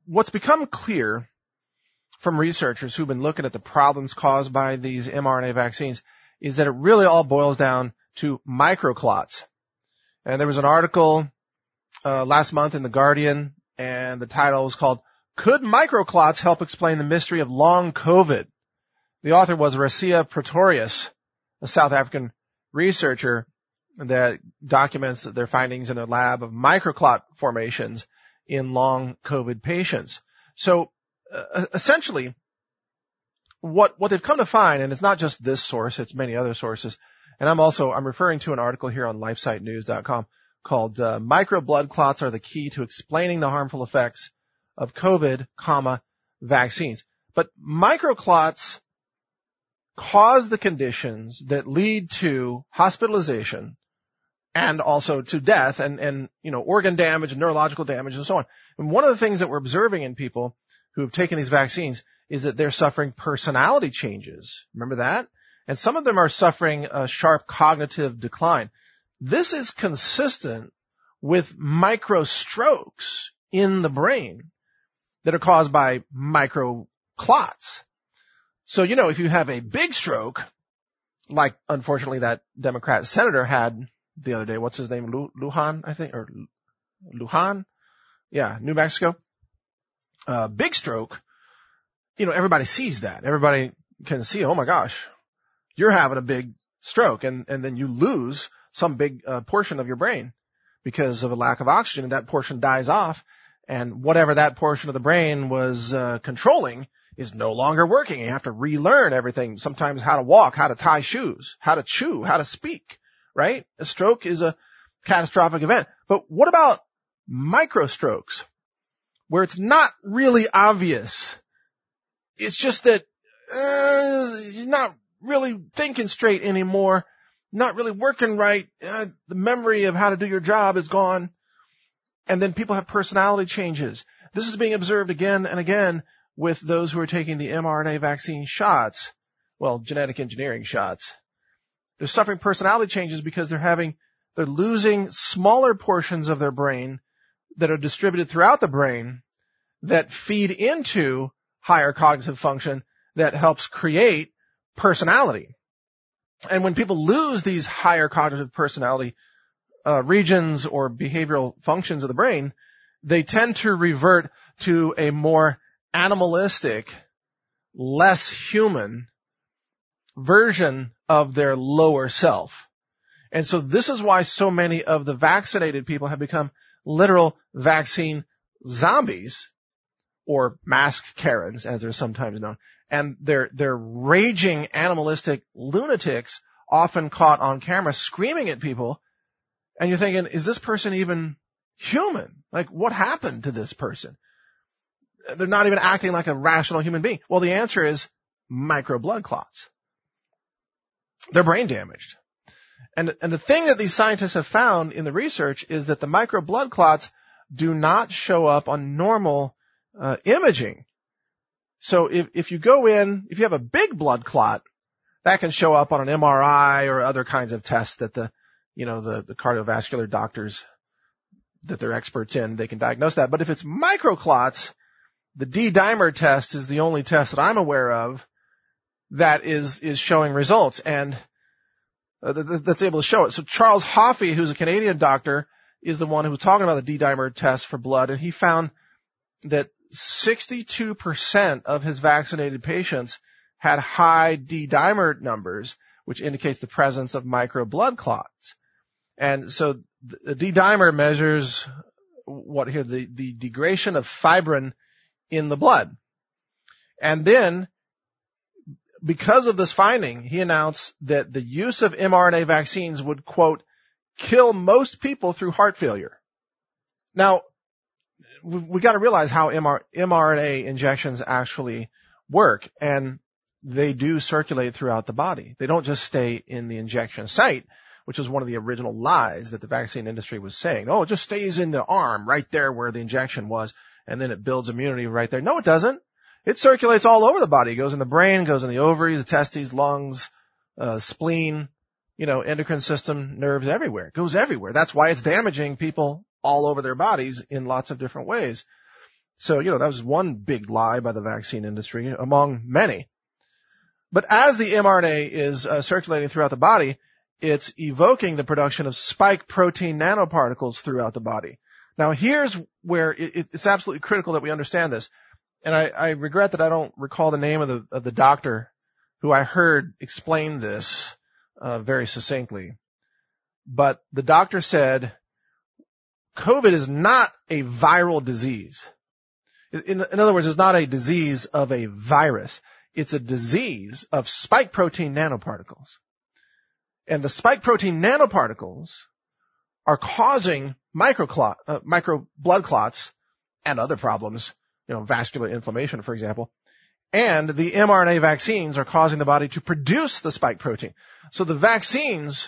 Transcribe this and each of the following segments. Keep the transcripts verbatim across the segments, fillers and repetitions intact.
what's become clear from researchers who've been looking at the problems caused by these mRNA vaccines is that it really all boils down to microclots. And there was an article uh, last month in The Guardian, and the title was called, "Could Microclots Help Explain the Mystery of Long COVID?" The author was Racia Pretorius, a South African researcher that documents their findings in a lab of microclot formations in long COVID patients. So uh, essentially, what what they've come to find, and it's not just this source, it's many other sources, and I'm also I'm referring to an article here on lifesite news dot com called uh, "Micro Blood Clots Are the Key to Explaining the Harmful Effects of COVID, comma, Vaccines." But microclots cause the conditions that lead to hospitalization and also to death and, and, you know, organ damage and neurological damage and so on. And one of the things that we're observing in people who have taken these vaccines is that they're suffering personality changes. Remember that? And some of them are suffering a sharp cognitive decline. This is consistent with microstrokes in the brain that are caused by microclots. So, you know, if you have a big stroke, like unfortunately that Democrat senator had the other day, what's his name? Lu- Lujan, I think, or Lujan? Yeah, New Mexico. Uh, big stroke. You know, everybody sees that. Everybody can see, oh my gosh, you're having a big stroke, and, and then you lose some big uh, portion of your brain because of a lack of oxygen, and that portion dies off, and whatever that portion of the brain was uh, controlling is no longer working. You have to relearn everything, sometimes how to walk, how to tie shoes, how to chew, how to speak, right? A stroke is a catastrophic event. But what about microstrokes, where it's not really obvious? It's just that uh, you're not really thinking straight anymore, not really working right. Uh, the memory of how to do your job is gone. And then people have personality changes. This is being observed again and again with those who are taking the mRNA vaccine shots, well, genetic engineering shots. They're suffering personality changes because they're having, they're losing smaller portions of their brain that are distributed throughout the brain that feed into higher cognitive function that helps create personality. And when people lose these higher cognitive personality uh, regions or behavioral functions of the brain, they tend to revert to a more animalistic, less human version of their lower self. And so this is why so many of the vaccinated people have become literal vaccine zombies, or mask Karens, as they're sometimes known. And they're, they're raging animalistic lunatics, often caught on camera, screaming at people. And you're thinking, is this person even human? Like, what happened to this person? They're not even acting like a rational human being. Well, the answer is micro blood clots. They're brain damaged. And, and the thing that these scientists have found in the research is that the micro blood clots do not show up on normal uh, imaging. So if, if you go in, if you have a big blood clot, that can show up on an M R I or other kinds of tests that the, you know, the, the cardiovascular doctors that they're experts in, they can diagnose that. But if it's microclots, the D-dimer test is the only test that I'm aware of that is, is showing results and uh, that's able to show it. So Charles Hoffey, who's a Canadian doctor, is the one who was talking about the D-dimer test for blood, and he found that sixty-two percent of his vaccinated patients had high D-dimer numbers, which indicates the presence of micro blood clots. And so the D-dimer measures what here, the, the degradation of fibrin in the blood. And then, because of this finding, he announced that the use of mRNA vaccines would, quote, kill most people through heart failure. Now, we, we got to realize how mRNA injections actually work, and they do circulate throughout the body. They don't just stay in the injection site, which is one of the original lies that the vaccine industry was saying. Oh, it just stays in the arm right there where the injection was, and then it builds immunity right there. No, it doesn't. It circulates all over the body. It goes in the brain, goes in the ovaries, the testes, lungs, uh, spleen, you know, endocrine system, nerves, everywhere. It goes everywhere. That's why it's damaging people all over their bodies in lots of different ways. So, you know, that was one big lie by the vaccine industry among many. But as the mRNA is uh, circulating throughout the body, it's evoking the production of spike protein nanoparticles throughout the body. Now, here's where it, it's absolutely critical that we understand this. And I, I regret that I don't recall the name of the, of the doctor who I heard explain this uh, very succinctly. But the doctor said, COVID is not a viral disease. In, in other words, it's not a disease of a virus. It's a disease of spike protein nanoparticles. And the spike protein nanoparticles are causing microclot, uh, micro blood clots and other problems, you know, vascular inflammation, for example. And the mRNA vaccines are causing the body to produce the spike protein. So the vaccines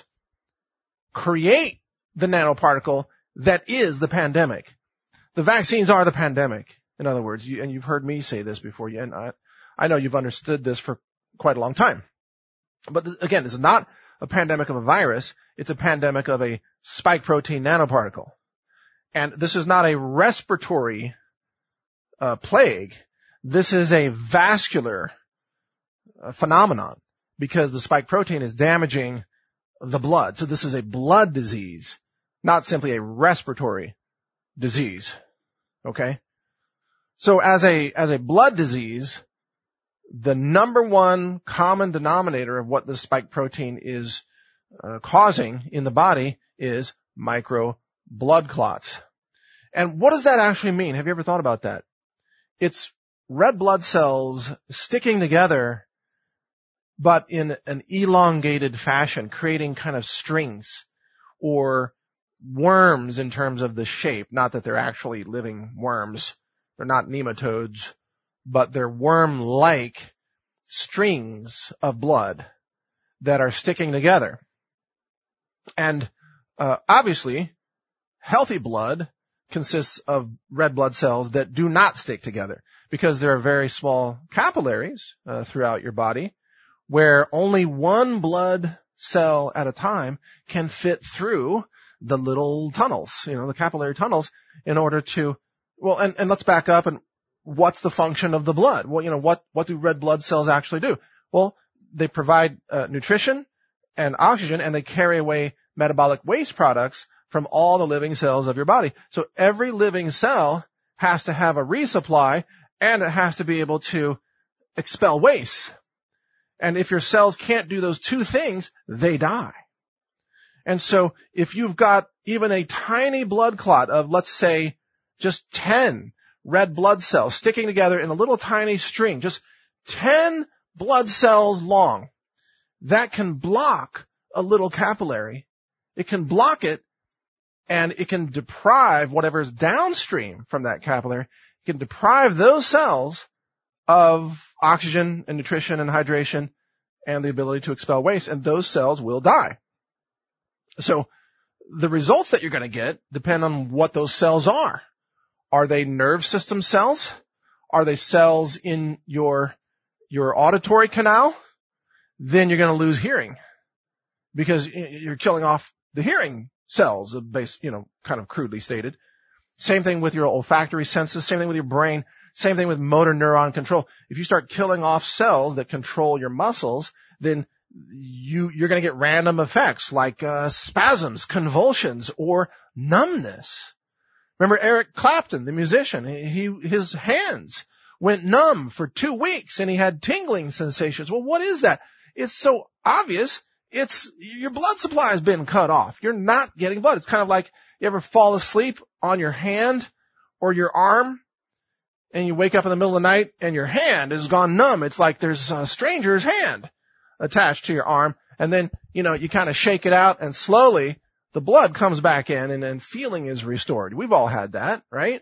create the nanoparticle that is the pandemic. The vaccines are the pandemic. In other words, you, and you've heard me say this before, and I, I know you've understood this for quite a long time. But again, this is not a pandemic of a virus. It's a pandemic of a spike protein nanoparticle. And this is not a respiratory uh, plague. This is a vascular uh, phenomenon because the spike protein is damaging the blood. So this is a blood disease, not simply a respiratory disease. Okay? So as a, as a blood disease, the number one common denominator of what the spike protein is uh, causing in the body is micro blood clots. And what does that actually mean? Have you ever thought about that? It's red blood cells sticking together, but in an elongated fashion, creating kind of strings or worms in terms of the shape. Not that they're actually living worms. They're not nematodes, but they're worm-like strings of blood that are sticking together. And uh, obviously, healthy blood consists of red blood cells that do not stick together because there are very small capillaries uh, throughout your body where only one blood cell at a time can fit through the little tunnels, you know, the capillary tunnels in order to, well, and, and let's back up and what's the function of the blood? Well, you know, what, what do red blood cells actually do? Well, they provide uh, nutrition and oxygen and they carry away metabolic waste products from all the living cells of your body. So every living cell has to have a resupply and it has to be able to expel waste. And if your cells can't do those two things, they die. And so if you've got even a tiny blood clot of, let's say, just ten red blood cells sticking together in a little tiny string, just ten blood cells long, that can block a little capillary. It can block it and it can deprive whatever's downstream from that capillary. It can deprive those cells of oxygen and nutrition and hydration and the ability to expel waste, and those cells will die. So the results that you're going to get depend on what those cells are. Are they nerve system cells? Are they cells in your, your auditory canal? Then you're going to lose hearing because you're killing off the hearing cells, base, you know, kind of crudely stated. Same thing with your olfactory senses. Same thing with your brain. Same thing with motor neuron control. If you start killing off cells that control your muscles, then you, you're going to get random effects like uh, spasms, convulsions, or numbness. Remember Eric Clapton, the musician? He, his hands went numb for two weeks and he had tingling sensations. Well, what is that? It's so obvious. It's your blood supply has been cut off. You're not getting blood. It's kind of like you ever fall asleep on your hand or your arm and you wake up in the middle of the night and your hand has gone numb. It's like there's a stranger's hand attached to your arm. And then, you know, you kind of shake it out and slowly the blood comes back in and then feeling is restored. We've all had that, right?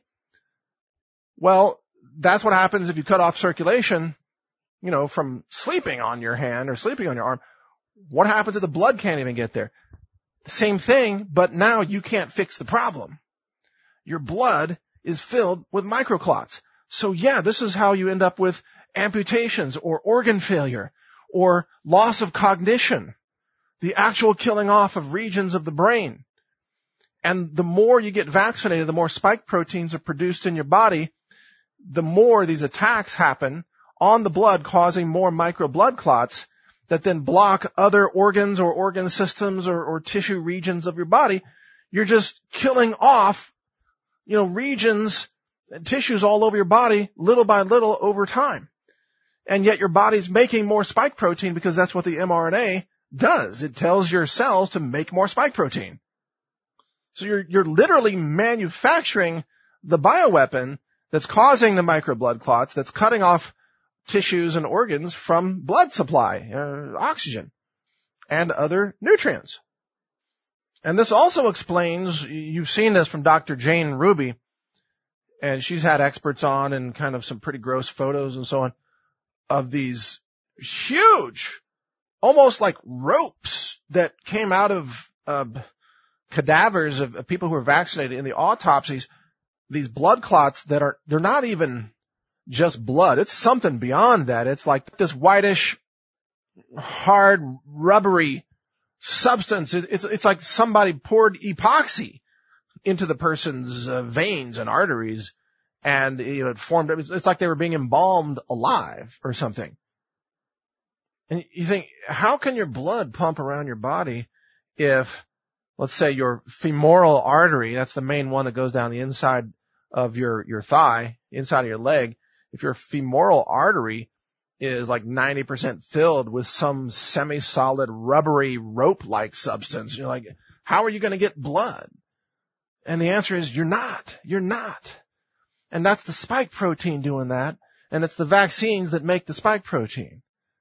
Well, that's what happens if you cut off circulation, you know, from sleeping on your hand or sleeping on your arm. What happens if the blood can't even get there? The same thing, but now you can't fix the problem. Your blood is filled with microclots. So yeah, this is how you end up with amputations or organ failure or loss of cognition, the actual killing off of regions of the brain. And the more you get vaccinated, the more spike proteins are produced in your body. the more these attacks happen on the blood, causing more micro blood clots that then block other organs or organ systems or, or tissue regions of your body. You're just killing off, you know, regions and tissues all over your body little by little over time. And yet your body's making more spike protein because that's what the mRNA does. It tells your cells to make more spike protein. So you're, you're literally manufacturing the bioweapon that's causing the micro blood clots, that's cutting off tissues and organs from blood supply, uh, oxygen, and other nutrients. And this also explains, you've seen this from Doctor Jane Ruby, and she's had experts on and kind of some pretty gross photos and so on of these huge, almost like ropes that came out of uh, cadavers of, of people who were vaccinated in the autopsies, these blood clots that are, they're not even just blood. It's something beyond that. It's like this whitish, hard, rubbery substance. It's, it's like somebody poured epoxy into the person's uh, veins and arteries, and you know, it formed, it's, it's like they were being embalmed alive or something. And you think, how can your blood pump around your body if, let's say, your femoral artery, that's the main one that goes down the inside of your, your thigh, inside of your leg, if your femoral artery is like ninety percent filled with some semi-solid rubbery rope-like substance, you're like, how are you going to get blood? And the answer is, you're not. You're not. And that's the spike protein doing that. And it's the vaccines that make the spike protein.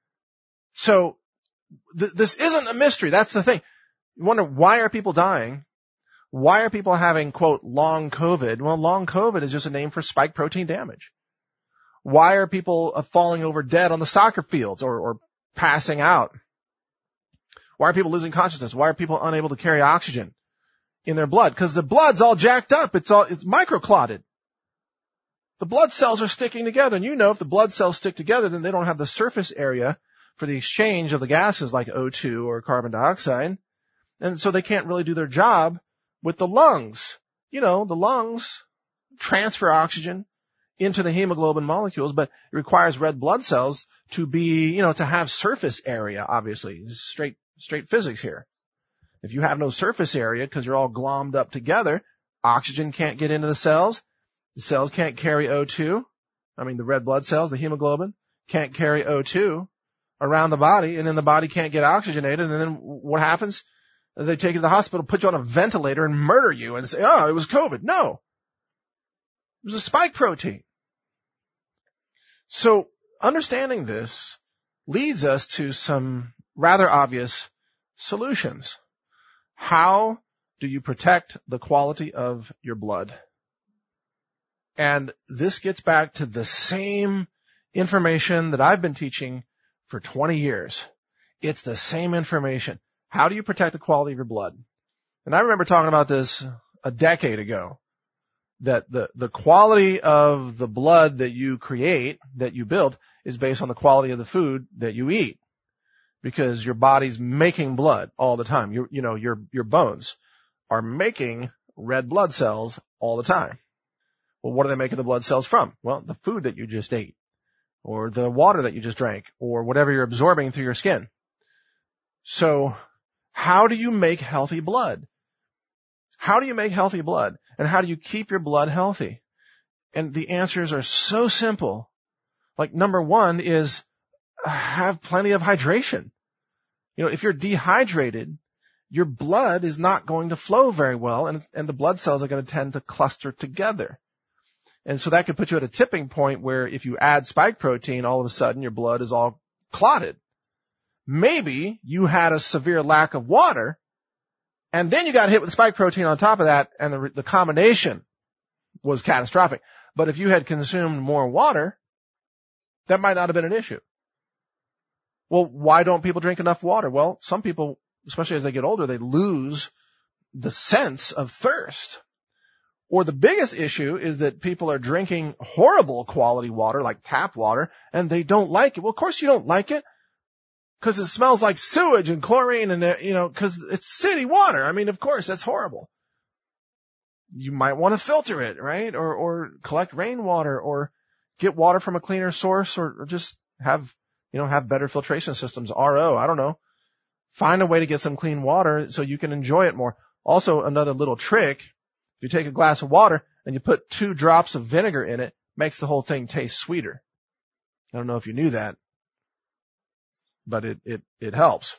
So th- this isn't a mystery. That's the thing. You wonder, why are people dying? Why are people having, quote, long COVID? Well, long COVID is just a name for spike protein damage. Why are people falling over dead on the soccer fields or, or passing out? Why are people losing consciousness? Why are people unable to carry oxygen in their blood? Because the blood's all jacked up. It's all, it's microclotted. The blood cells are sticking together. And you know, if the blood cells stick together, then they don't have the surface area for the exchange of the gases like O two or carbon dioxide. And so they can't really do their job with the lungs. You know, the lungs transfer oxygen into the hemoglobin molecules, but it requires red blood cells to be, you know, to have surface area, obviously. Straight, straight physics here. If you have no surface area because you're all glommed up together, oxygen can't get into the cells. The cells can't carry O two. I mean, the red blood cells, the hemoglobin, can't carry O two around the body, and then the body can't get oxygenated, and then what happens? They take you to the hospital, put you on a ventilator, and murder you and say, oh, it was COVID. No. It was a spike protein. So understanding this leads us to some rather obvious solutions. How do you protect the quality of your blood? And this gets back to the same information that I've been teaching for twenty years. It's the same information. How do you protect the quality of your blood? And I remember talking about this a decade ago, that the, the quality of the blood that you create, that you build, is based on the quality of the food that you eat. Because your body's making blood all the time. You, you know, your, your bones are making red blood cells all the time. Well, what are they making the blood cells from? Well, the food that you just ate, or the water that you just drank, or whatever you're absorbing through your skin. So, how do you make healthy blood? How do you make healthy blood? And how do you keep your blood healthy? And the answers are so simple. Like, number one is have plenty of hydration. You know, if you're dehydrated, your blood is not going to flow very well, and, and the blood cells are going to tend to cluster together. And so that could put you at a tipping point where if you add spike protein, all of a sudden your blood is all clotted. Maybe you had a severe lack of water, and then you got hit with spike protein on top of that, and the, the combination was catastrophic. But if you had consumed more water, that might not have been an issue. Well, why don't people drink enough water? Well, some people, especially as they get older, they lose the sense of thirst. Or the biggest issue is that people are drinking horrible quality water, like tap water, and they don't like it. Well, of course you don't like it, because it smells like sewage and chlorine, and, you know, because it's city water. I mean, of course, that's horrible. You might want to filter it, right? Or, or collect rainwater, or get water from a cleaner source, or, or just have, you know, have better filtration systems, R O, I don't know. Find a way to get some clean water so you can enjoy it more. Also, another little trick, if you take a glass of water and you put two drops of vinegar in it, makes the whole thing taste sweeter. I don't know if you knew that, but it, it, it helps.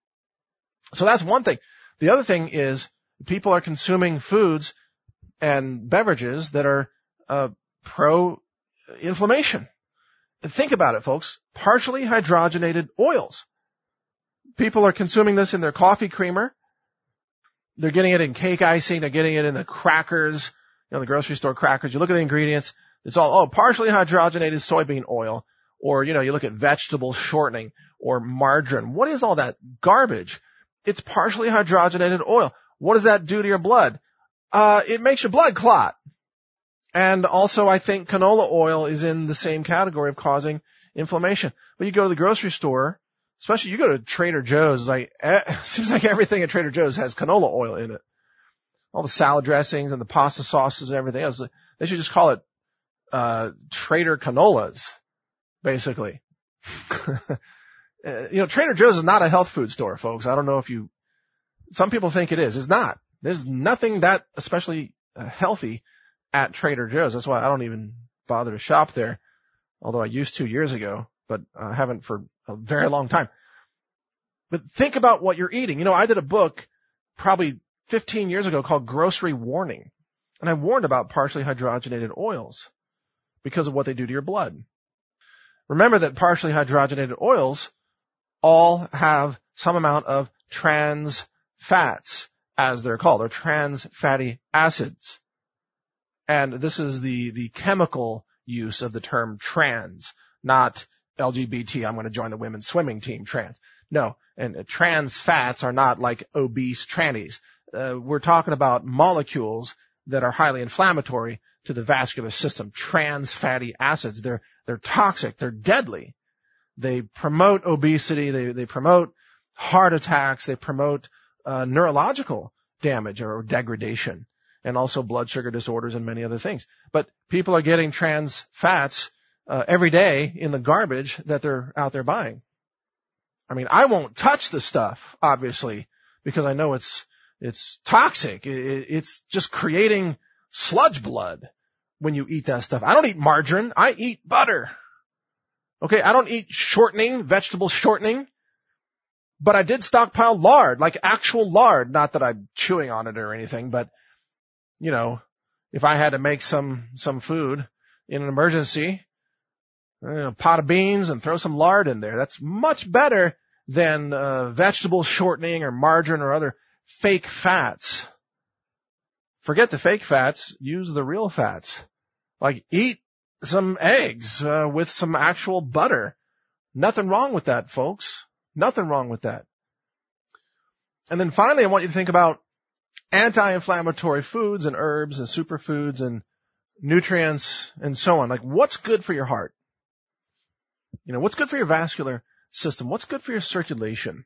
So that's one thing. The other thing is people are consuming foods and beverages that are, uh, pro-inflammation. Think about it, folks. Partially hydrogenated oils. People are consuming this in their coffee creamer. They're getting it in cake icing. They're getting it in the crackers, you know, the grocery store crackers. You look at the ingredients. It's all, oh, partially hydrogenated soybean oil. Or, you know, you look at vegetable shortening or margarine. What is all that garbage? It's partially hydrogenated oil. What does that do to your blood? Uh, it makes your blood clot. And also, I think canola oil is in the same category of causing inflammation. But you go to the grocery store, especially you go to Trader Joe's, like, eh, seems like everything at Trader Joe's has canola oil in it. All the salad dressings and the pasta sauces and everything else. They should just call it, uh, Trader Canolas, basically. You know, Trader Joe's is not a health food store, folks. I don't know if you, some people think it is. It's not. There's nothing that especially uh, healthy at Trader Joe's. That's why I don't even bother to shop there, although I used to years ago, but I haven't for a very long time. But think about what you're eating. You know, I did a book probably fifteen years ago called Grocery Warning, and I warned about partially hydrogenated oils because of what they do to your blood. Remember that partially hydrogenated oils all have some amount of trans fats, as they're called, or trans fatty acids. And this is the, the chemical use of the term trans, not L G B T. I'm going to join the women's swimming team trans. No, and uh, trans fats are not like obese trannies. Uh, we're talking about molecules that are highly inflammatory to the vascular system. Trans fatty acids. They're, they're toxic. They're deadly. They promote obesity. They, they promote heart attacks. They promote, uh, neurological damage or degradation, and also blood sugar disorders and many other things. But people are getting trans fats, uh, every day in the garbage that they're out there buying. I mean, I won't touch the stuff, obviously, because I know it's, it's toxic. It, it's just creating sludge blood when you eat that stuff. I don't eat margarine. I eat butter. Okay. I don't eat shortening, vegetable shortening, but I did stockpile lard, like actual lard. Not that I'm chewing on it or anything, but you know, if I had to make some, some food in an emergency, a pot of beans and throw some lard in there, that's much better than, uh, vegetable shortening or margarine or other fake fats. Forget the fake fats. Use the real fats. Like eat some eggs, uh, with some actual butter. Nothing wrong with that, folks. Nothing wrong with that. And then finally, I want you to think about anti-inflammatory foods and herbs and superfoods and nutrients and so on. Like what's good for your heart? You know, what's good for your vascular system? What's good for your circulation?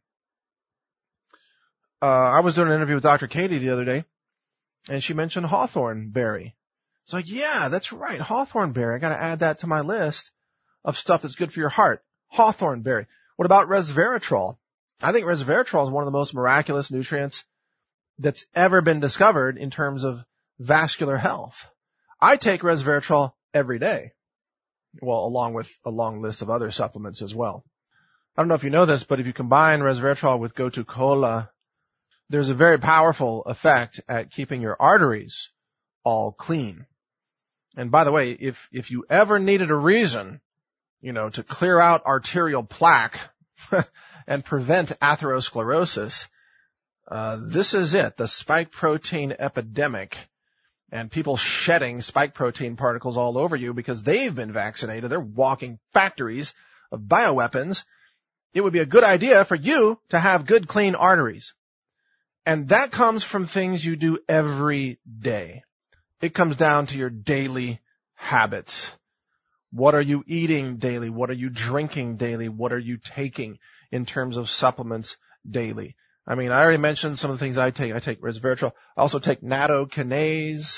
Uh, I was doing an interview with Doctor Katie the other day, and she mentioned hawthorn berry. It's like, yeah, that's right. Hawthorn berry. I got to add that to my list of stuff that's good for your heart. Hawthorn berry. What about resveratrol? I think resveratrol is one of the most miraculous nutrients that's ever been discovered in terms of vascular health. I take resveratrol every day. Well, along with a long list of other supplements as well. I don't know if you know this, but if you combine resveratrol with Gotu Kola, there's a very powerful effect at keeping your arteries all clean. And by the way, if, if you ever needed a reason, you know, to clear out arterial plaque and prevent atherosclerosis, uh, this is it, the spike protein epidemic, and people shedding spike protein particles all over you because they've been vaccinated. They're walking factories of bioweapons. It would be a good idea for you to have good, clean arteries. And that comes from things you do every day. It comes down to your daily habits. What are you eating daily? What are you drinking daily? What are you taking in terms of supplements daily? I mean, I already mentioned some of the things I take. I take resveratrol. I also take nattokinase,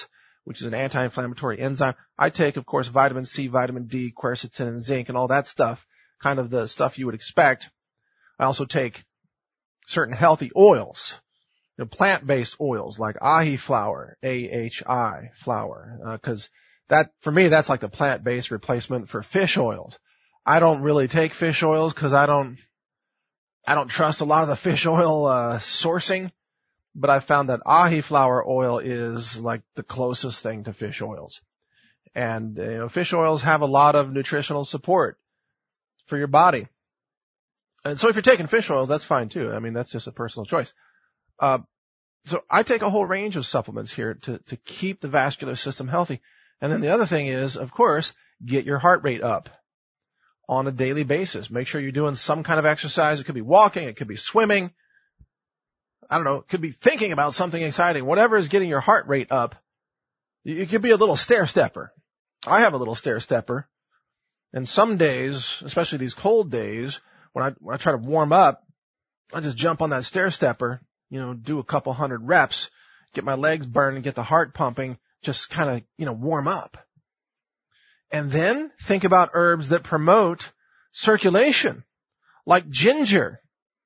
which is an anti-inflammatory enzyme. I take, of course, vitamin C, vitamin D, quercetin, and zinc, and all that stuff, kind of the stuff you would expect. I also take certain healthy oils, you know, plant-based oils like ahi flour, A H I flour, because uh, that, for me, that's like the plant-based replacement for fish oils. I don't really take fish oils because I don't, I don't trust a lot of the fish oil uh, sourcing. But I've found that ahi flour oil is like the closest thing to fish oils. And, you know, fish oils have a lot of nutritional support for your body. And so if you're taking fish oils, that's fine too. I mean, that's just a personal choice. Uh, so I take a whole range of supplements here to, to keep the vascular system healthy. And then the other thing is, of course, get your heart rate up on a daily basis. Make sure you're doing some kind of exercise. It could be walking. It could be swimming. I don't know, it could be thinking about something exciting. Whatever is getting your heart rate up. It could be a little stair stepper. I have a little stair stepper. And some days, especially these cold days, when I, when I try to warm up, I just jump on that stair stepper, you know, do a couple hundred reps, get my legs burning, get the heart pumping, just kind of, you know, warm up. And then think about herbs that promote circulation, like ginger.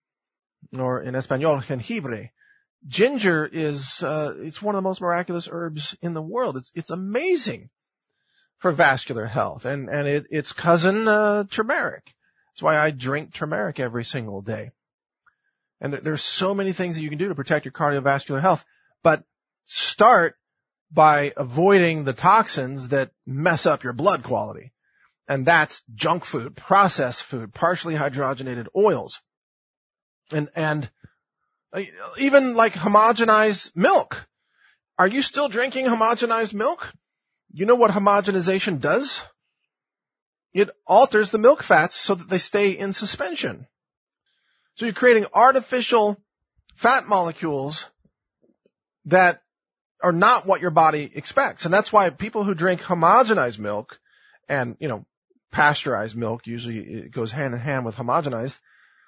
Or in Espanol, jengibre. Ginger is, uh, it's one of the most miraculous herbs in the world. It's, it's amazing for vascular health. And, and it, it's cousin, uh, turmeric. That's why I drink turmeric every single day. And th- there's so many things that you can do to protect your cardiovascular health. But start by avoiding the toxins that mess up your blood quality. And that's junk food, processed food, partially hydrogenated oils. And, and even like homogenized milk. Are you still drinking homogenized milk? You know what homogenization does? It alters the milk fats so that they stay in suspension. So you're creating artificial fat molecules that are not what your body expects. And that's why people who drink homogenized milk and, you know, pasteurized milk, usually it goes hand in hand with homogenized,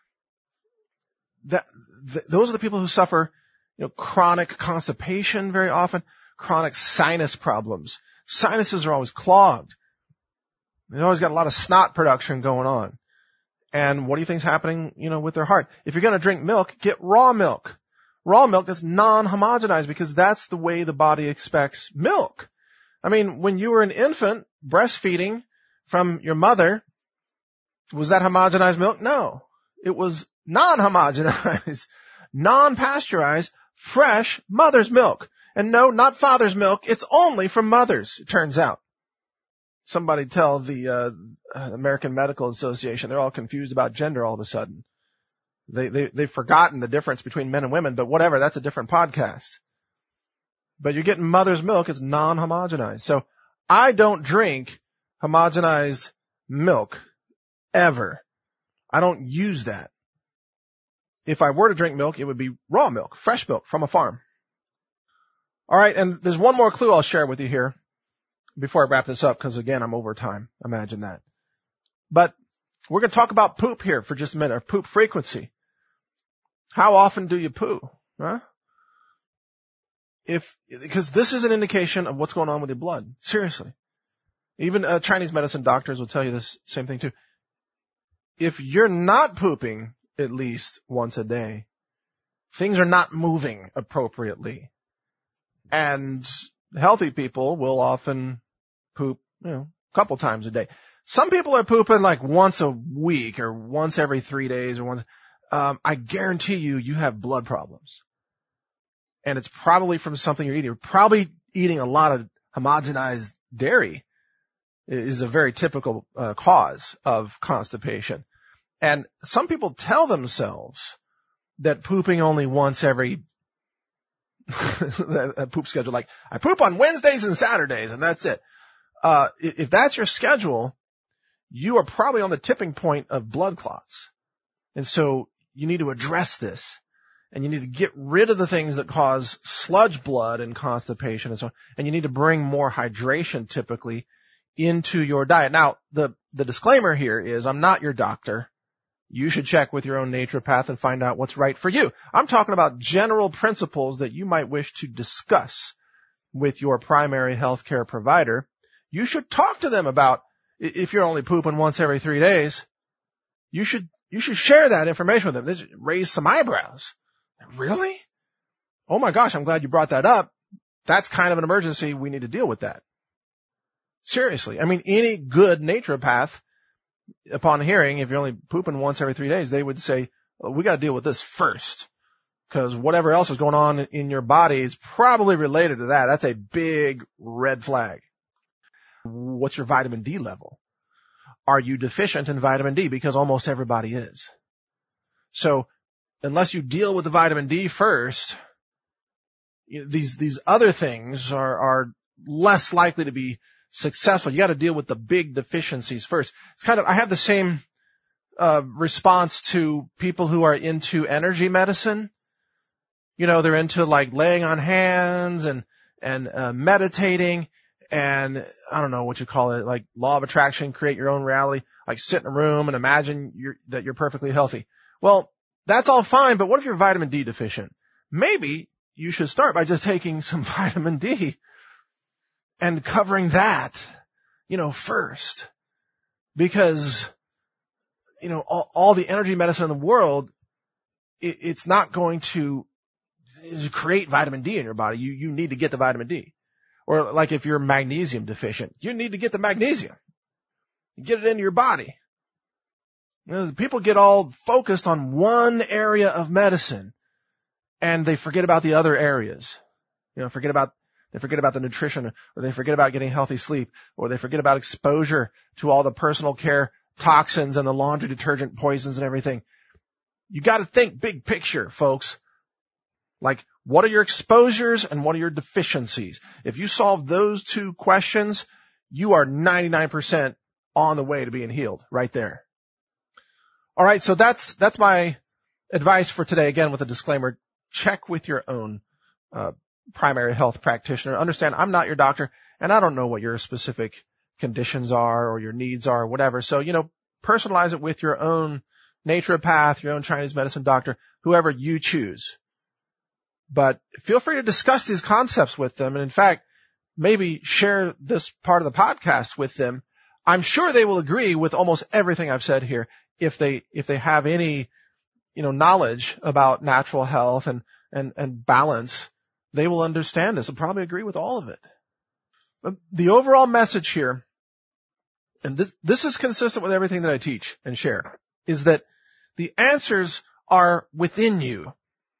That, th- those are the people who suffer, you know, chronic constipation very often, chronic sinus problems. Sinuses are always clogged. They've always got a lot of snot production going on. And what do you think's happening, you know, with their heart? If you're going to drink milk, get raw milk. Raw milk that's non-homogenized because that's the way the body expects milk. I mean, when you were an infant breastfeeding from your mother, was that homogenized milk? No. It was non-homogenized, non-pasteurized, fresh mother's milk. And no, not father's milk. It's only from mothers, it turns out. Somebody tell the uh, American Medical Association. They're all confused about gender all of a sudden. They, they, they've forgotten the difference between men and women, but whatever, that's a different podcast. But you're getting mother's milk. It's non-homogenized. So I don't drink homogenized milk ever. I don't use that. If I were to drink milk, it would be raw milk, fresh milk from a farm. All right, and there's one more clue I'll share with you here before I wrap this up, because again, I'm over time. Imagine that. But we're going to talk about poop here for just a minute, or poop frequency. How often do you poo? Huh? If, because this is an indication of what's going on with your blood. Seriously. Even uh, Chinese medicine doctors will tell you this same thing too. If you're not pooping at least once a day, things are not moving appropriately. And healthy people will often poop, you know, a couple times a day. Some people are pooping like once a week or once every three days or once. Um, I guarantee you, you have blood problems. And it's probably from something you're eating. You're probably eating a lot of homogenized dairy is a very typical uh, cause of constipation. And some people tell themselves that pooping only once every a poop schedule, like I poop on Wednesdays and Saturdays and that's it. Uh, if that's your schedule, you are probably on the tipping point of blood clots. And so you need to address this and you need to get rid of the things that cause sludge blood and constipation and so on. And you need to bring more hydration typically into your diet. Now, the, the disclaimer here is I'm not your doctor. You should check with your own naturopath and find out what's right for you. I'm talking about general principles that you might wish to discuss with your primary healthcare provider, you should talk to them about, if you're only pooping once every three days, you should, you should share that information with them. They should raise some eyebrows. Really? Oh my gosh, I'm glad you brought that up. That's kind of an emergency. We need to deal with that. Seriously. I mean, any good naturopath, upon hearing, if you're only pooping once every three days, they would say, oh, we got to deal with this first. Because whatever else is going on in your body is probably related to that. That's a big red flag. What's your vitamin D level? Are you deficient in vitamin D? Because almost everybody is. So unless you deal with the vitamin D first, these, these other things are, are less likely to be successful. You got to deal with the big deficiencies first. It's kind of, I have the same, uh, response to people who are into energy medicine. You know, they're into like laying on hands and, and, uh, meditating and I don't know what you call it, like law of attraction, create your own reality, like sit in a room and imagine you're, that you're perfectly healthy. Well, that's all fine, but what if you're vitamin D deficient? Maybe you should start by just taking some vitamin D and covering that, you know, first. Because, you know, all, all the energy medicine in the world, it, it's not going to create vitamin D in your body. You, you need to get the vitamin D. Or like if you're magnesium deficient, you need to get the magnesium. Get it into your body. You know, people get all focused on one area of medicine and they forget about the other areas. You know, forget about, they forget about the nutrition, or they forget about getting healthy sleep, or they forget about exposure to all the personal care toxins and the laundry detergent poisons and everything. You got to think big picture, folks. Like, what are your exposures and what are your deficiencies? If you solve those two questions, you are ninety-nine percent on the way to being healed right there. All right. So that's, that's my advice for today. Again, with a disclaimer, check with your own, uh, primary health practitioner. Understand I'm not your doctor and I don't know what your specific conditions are or your needs are or whatever. So, you know, personalize it with your own naturopath, your own Chinese medicine doctor, whoever you choose. But feel free to discuss these concepts with them. And in fact, maybe share this part of the podcast with them. I'm sure they will agree with almost everything I've said here. If they, if they have any, you know, knowledge about natural health and, and, and balance, they will understand this and probably agree with all of it. But the overall message here, and this, this is consistent with everything that I teach and share, is that the answers are within you.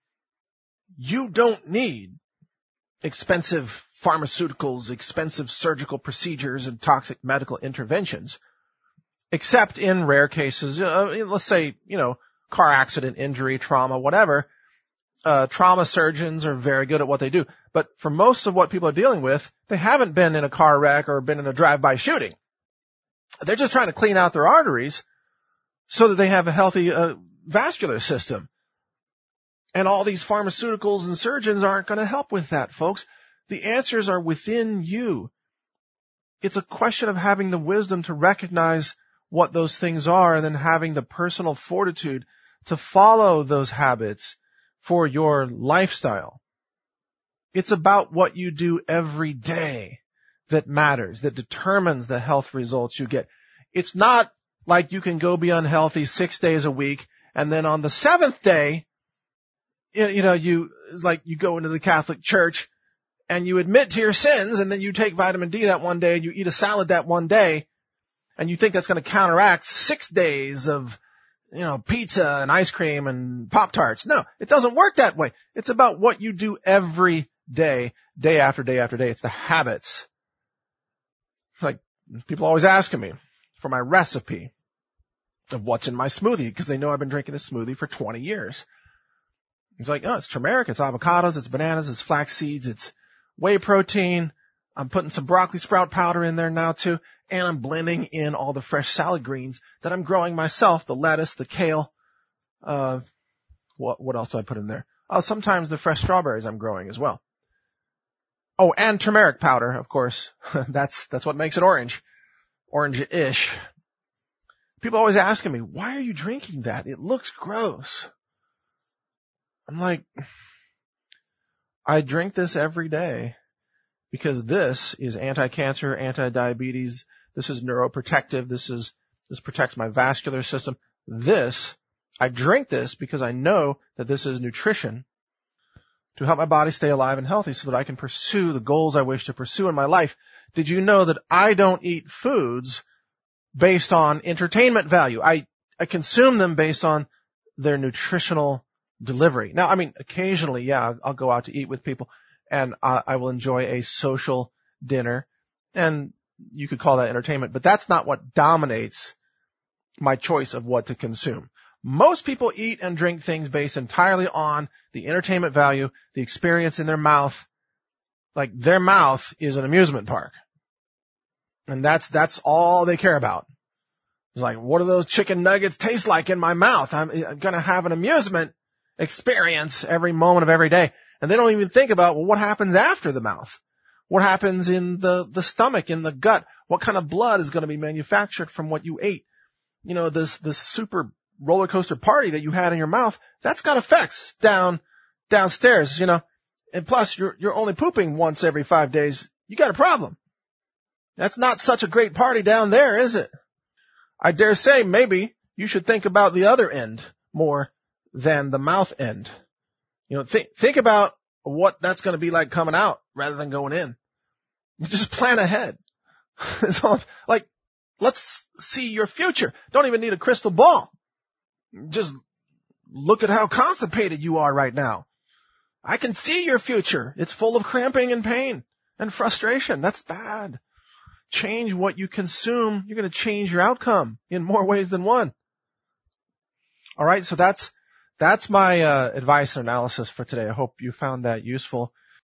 You don't need expensive pharmaceuticals, expensive surgical procedures, and toxic medical interventions, except in rare cases. Uh, let's say, you know, car accident, injury, trauma, whatever. Uh, trauma surgeons are very good at what they do. But for most of what people are dealing with, they haven't been in a car wreck or been in a drive-by shooting. They're just trying to clean out their arteries so that they have a healthy uh, vascular system. And all these pharmaceuticals and surgeons aren't going to help with that, folks. The answers are within you. It's a question of having the wisdom to recognize what those things are and then having the personal fortitude to follow those habits for your lifestyle. It's about what you do every day that matters, that determines the health results you get. It's not like you can go be unhealthy six days a week and then on the seventh day, you know, you, like, you go into the Catholic Church and you admit to your sins and then you take vitamin D that one day and you eat a salad that one day and you think that's going to counteract six days of, you know, pizza and ice cream and Pop-Tarts. No, it doesn't work that way. It's about what you do every day, day after day after day. It's the habits. Like, people always asking me for my recipe of what's in my smoothie because they know I've been drinking this smoothie for twenty years. It's like, oh, it's turmeric, it's avocados, it's bananas, it's flax seeds, it's whey protein. I'm putting some broccoli sprout powder in there now too. And I'm blending in all the fresh salad greens that I'm growing myself, the lettuce, the kale. Uh, what, what else do I put in there? Oh, sometimes the fresh strawberries I'm growing as well. Oh, and turmeric powder, of course. that's, that's what makes it orange. Orange-ish. People always asking me, why are you drinking that? It looks gross. I'm like, I drink this every day because this is anti-cancer, anti-diabetes. This is neuroprotective. This is, this protects my vascular system. This, I drink this because I know that this is nutrition to help my body stay alive and healthy so that I can pursue the goals I wish to pursue in my life. Did you know that I don't eat foods based on entertainment value? I, I consume them based on their nutritional delivery. Now, I mean, occasionally, yeah, I'll, I'll go out to eat with people and I, I will enjoy a social dinner, and you could call that entertainment, but that's not what dominates my choice of what to consume. Most people eat and drink things based entirely on the entertainment value, the experience in their mouth. Like their mouth is an amusement park. And that's, that's all they care about. It's like, what do those chicken nuggets taste like in my mouth? I'm, I'm going to have an amusement experience every moment of every day. And they don't even think about, well, what happens after the mouth? What happens in the, the stomach, in the gut? What kind of blood is going to be manufactured from what you ate? You know, this, this super roller coaster party that you had in your mouth, that's got effects down, downstairs, you know, and plus you're, you're only pooping once every five days. You got a problem. That's not such a great party down there, is it? I dare say maybe you should think about the other end more than the mouth end. You know, think, think about what that's going to be like coming out rather than going in. Just plan ahead. It's all, like, let's see your future. Don't even need a crystal ball. Just look at how constipated you are right now. I can see your future. It's full of cramping and pain and frustration. That's bad. Change what you consume. You're going to change your outcome in more ways than one. All right. So that's, that's my uh, advice and analysis for today. I hope you found that useful.